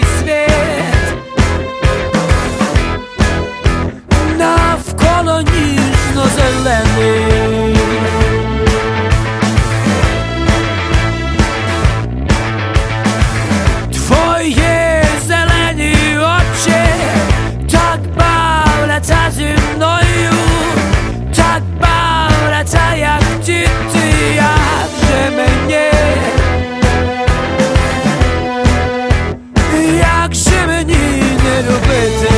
сивий світ, навколо ніжно-зелений. Твої зелені очі так бавляться зі мною, так бавляться, як діти, як же мені, як же мені не любити.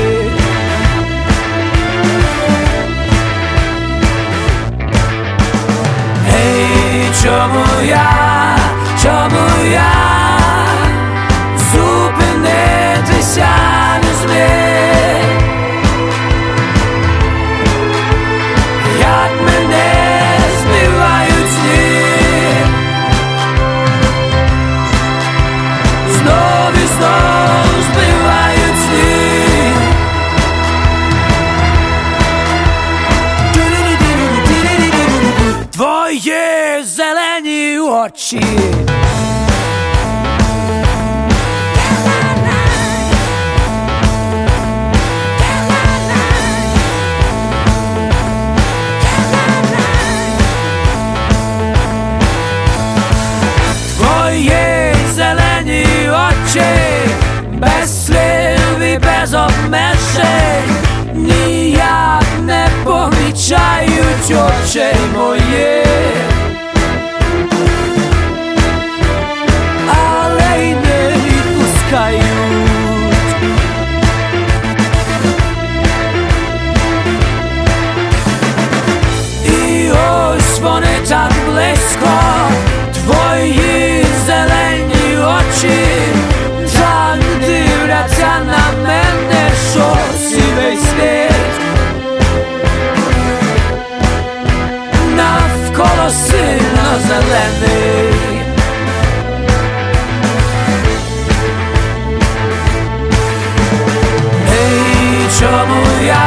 Ей, чому я зупинитися не зміг? Як мене збивають сні, знов і знов збивають сні. Твої зелені очі без слів і без обмежень ніяк не помічають очей моїх, але й не відпускають. І ось вони так близько, твої зелені очі так дивляться на мене, що сивий світ навколо сильно-зелений. Ей, чому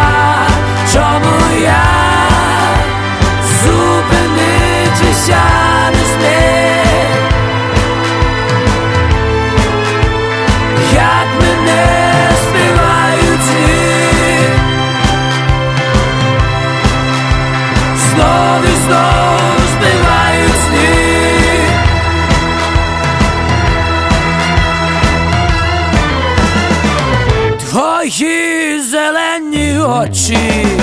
я зупинитися не зміг? Як мене збивають сні, знов і знов збивають сні. Твої зелені очі